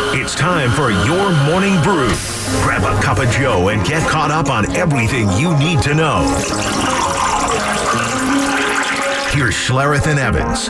It's time for your morning brew. Grab a cup of Joe and get caught up on everything you need to know. Here's Schlereth and Evans.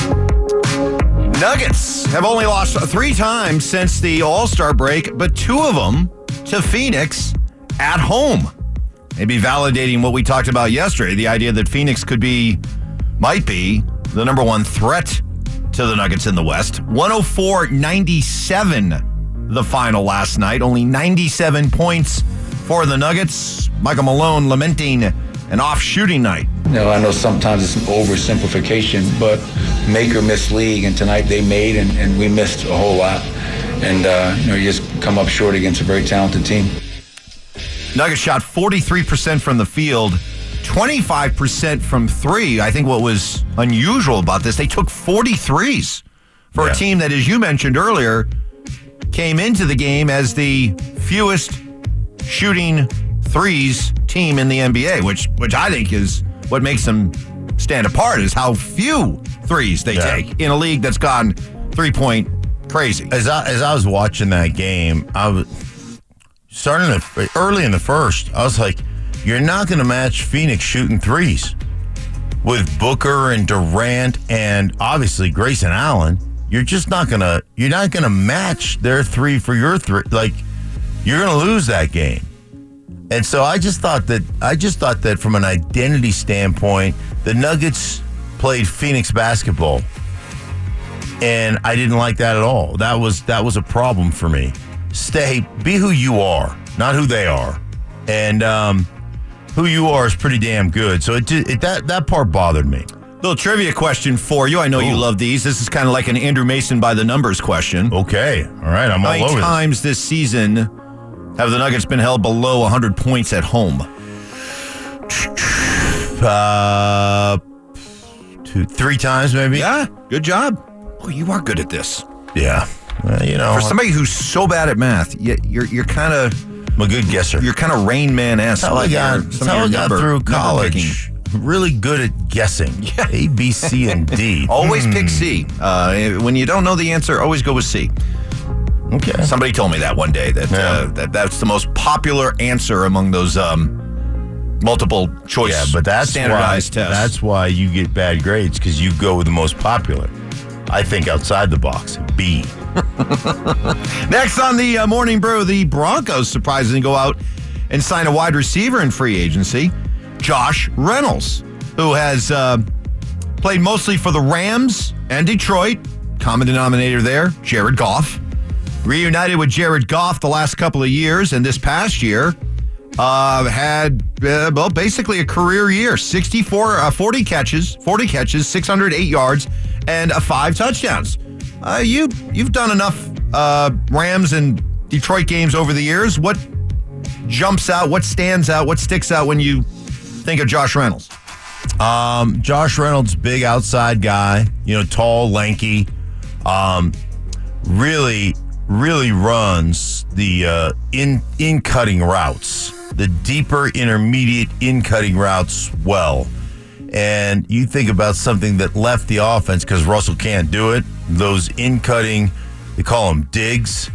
Nuggets have only lost 3 times since the All-Star break, but 2 of them to Phoenix at home. Maybe validating what we talked about yesterday, the idea that Phoenix might be the number 1 threat to the Nuggets in the West. 104-97 the final last night. Only 97 points for the Nuggets. Michael Malone lamenting an off-shooting night. I know sometimes it's an oversimplification, but make or miss league, and tonight they made, and we missed a whole lot. And, you just come up short against a very talented team. Nuggets shot 43% from the field, 25% from 3. I think what was unusual about this, they took 43s for a team that, as you mentioned earlier, came into the game as the fewest shooting threes team in the NBA, which I think is what makes them stand apart, is how few threes they take in a league that's gone 3-point crazy. As I was watching that game, I was starting early in the first. I was like, you're not going to match Phoenix shooting threes with Booker and Durant and obviously Grayson Allen. You're not going to match their 3 for your 3. Like, you're going to lose that game. And so I just thought that from an identity standpoint, the Nuggets played Phoenix basketball, and I didn't like that at all. That was a problem for me. Be who you are, not who they are, and who you are is pretty damn good. So that part bothered me. Little trivia question for you. I know you love these. This is kind of like an Andrew Mason by the numbers question. Okay, all right, I'm all over this. How many times this season have the Nuggets been held below 100 points at home? 3 times, maybe. Yeah, good job. Oh, you are good at this. Yeah, for somebody who's so bad at math, you're kind of I'm a good guesser. You're kind of Rain Man-esque. That's how I got through college. Really good at guessing. Yeah. A, B, C, and D. Always pick C. When you don't know the answer, always go with C. Okay. Somebody told me that one day that's the most popular answer among those multiple choice. Yeah, but that's standardized tests. That's why you get bad grades, because you go with the most popular. I think outside the box. B. Next on the Morning Brew, the Broncos surprisingly go out and sign a wide receiver in free agency, Josh Reynolds, who has played mostly for the Rams and Detroit. Common denominator there, Jared Goff. Reunited with Jared Goff the last couple of years, and this past year had basically a career year. 40 catches, 608 yards, and 5 touchdowns. You've done enough Rams and Detroit games over the years. What jumps out? What stands out? What sticks out when you think of Josh Reynolds? Josh Reynolds, big outside guy, tall, lanky, really runs the in-cutting routes, the deeper intermediate in-cutting routes well. And you think about something that left the offense because Russell can't do it. Those in-cutting, they call them digs,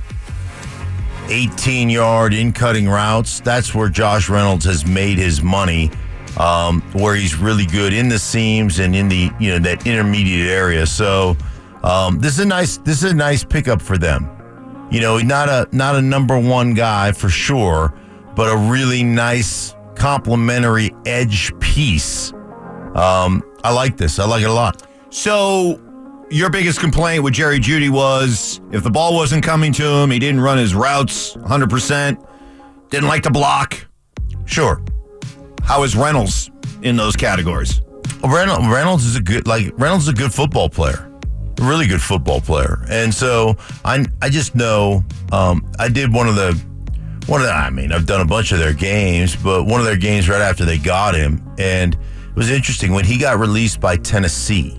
18-yard in-cutting routes. That's where Josh Reynolds has made his money, where he's really good in the seams and in the that intermediate area. So this is a nice pickup for them. Not a number 1 guy for sure, but a really nice complementary edge piece. I like this. I like it a lot. So your biggest complaint with Jerry Jeudy was if the ball wasn't coming to him, he didn't run his routes 100%, didn't like to block. Sure. How is Reynolds in those categories? Reynolds is a good football player. A really good football player. And so I just know I did I've done a bunch of their games, but one of their games right after they got him, and it was interesting when he got released by Tennessee.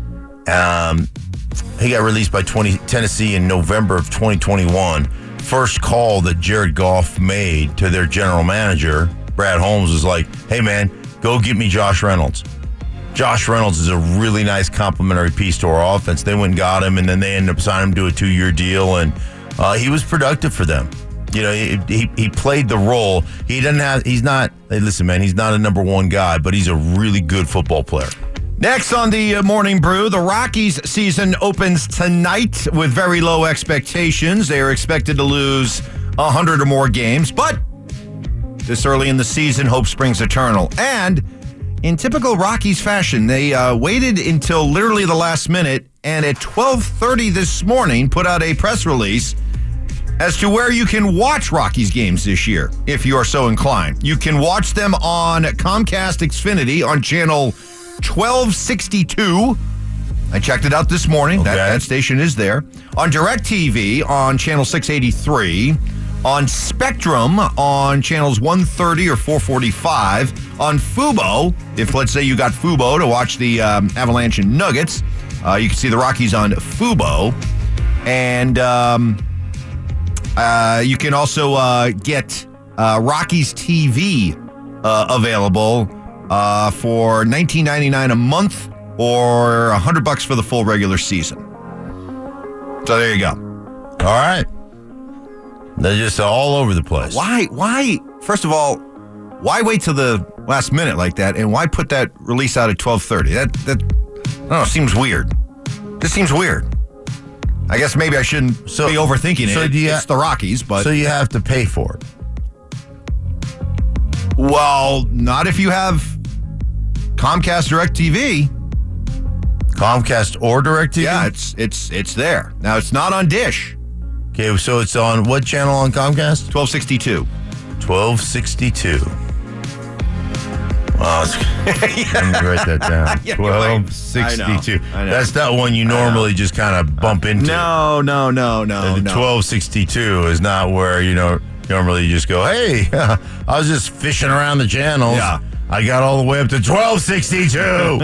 He got released by Tennessee in November of 2021. First call that Jared Goff made to their general manager, Brad Holmes, was like, hey, man, go get me Josh Reynolds. Josh Reynolds is a really nice complementary piece to our offense. They went and got him, and then they ended up signing him to a 2-year deal. And He was productive for them. You know, he played the role. He's not, hey, listen, man, he's not a number one guy, but he's a really good football player. Next on the Morning Brew, the Rockies season opens tonight with very low expectations. They are expected to lose 100 or more games, but this early in the season, hope springs eternal. And in typical Rockies fashion, they waited until literally the last minute, and at 12:30 this morning, put out a press release as to where you can watch Rockies games this year, if you are so inclined. You can watch them on Comcast Xfinity on channel 1262. I checked it out this morning. Okay. That station is there. On DirecTV on channel 683. On Spectrum on channels 130 or 445. On Fubo, if let's say you got Fubo to watch the Avalanche and Nuggets, you can see the Rockies on Fubo. And you can also get Rockies TV available for $19.99 a month or $100 for the full regular season. So there you go. All right. They're just all over the place. Why? First of all, why wait till the last minute like that, and why put that release out at 12:30? That I don't know, seems weird. This seems weird. I guess maybe I shouldn't be overthinking it. It's the Rockies, but so you have to pay for it. Well, not if you have Comcast DirecTV. Comcast or DirecTV? Yeah, it's there. Now it's not on Dish. Okay, so it's on what channel on Comcast? 1262. 1262. Wow, let me write that down. Yeah, 1262. I know. That's not one you normally just kind of bump into. No. The 1262 is not where, normally you just go, hey, I was just fishing around the channels. Yeah. I got all the way up to 1262.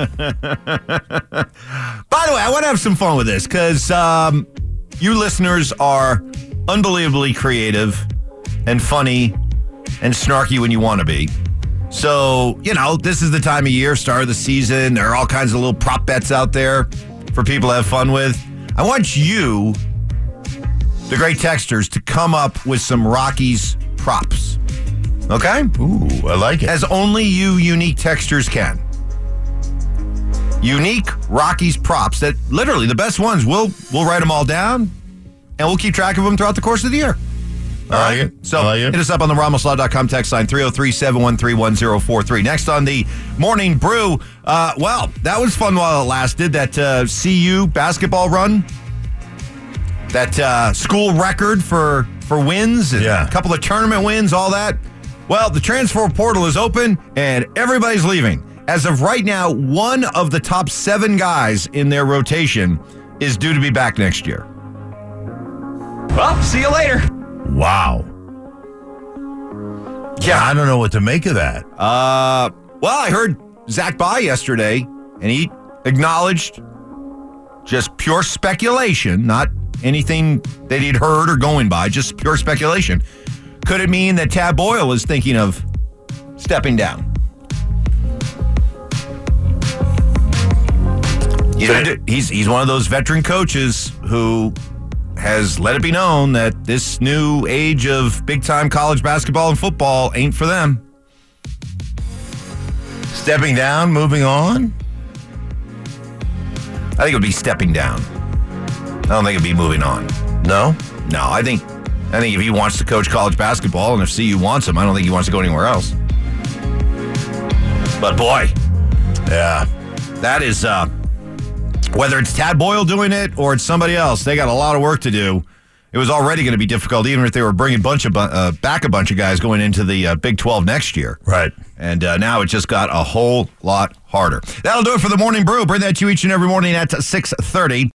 By the way, I want to have some fun with this because you listeners are unbelievably creative and funny and snarky when you want to be. So, this is the time of year, start of the season. There are all kinds of little prop bets out there for people to have fun with. I want you, the great texters, to come up with some Rockies props. Okay? Ooh, I like it. As only you unique texters can. Unique Rockies props that literally the best ones, we'll write them all down and we'll keep track of them throughout the course of the year. All right. Like it. So like it. hit us up on the RamosLaw.com text line 303-713-1043. Next on the Morning Brew, that was fun while it lasted. That CU basketball run, that school record for wins, and a couple of tournament wins, all that. Well, the transfer portal is open and everybody's leaving. As of right now, one of the top 7 guys in their rotation is due to be back next year. Well, see you later. Wow. Yeah, I don't know what to make of that. Well, I heard Zach Bye yesterday, and he acknowledged just pure speculation, not anything that he'd heard or going by, just pure speculation. Could it mean that Tad Boyle is thinking of stepping down? He's one of those veteran coaches who has let it be known that this new age of big-time college basketball and football ain't for them. Stepping down, moving on? I think it would be stepping down. I don't think it'd be moving on. No? No, I think if he wants to coach college basketball and if CU wants him, I don't think he wants to go anywhere else. But boy, yeah, that is... whether it's Tad Boyle doing it or it's somebody else, they got a lot of work to do. It was already going to be difficult, even if they were bringing back a bunch of guys going into the Big 12 next year. Right. And now it just got a whole lot harder. That'll do it for the Morning Brew. Bring that to you each and every morning at 6:30.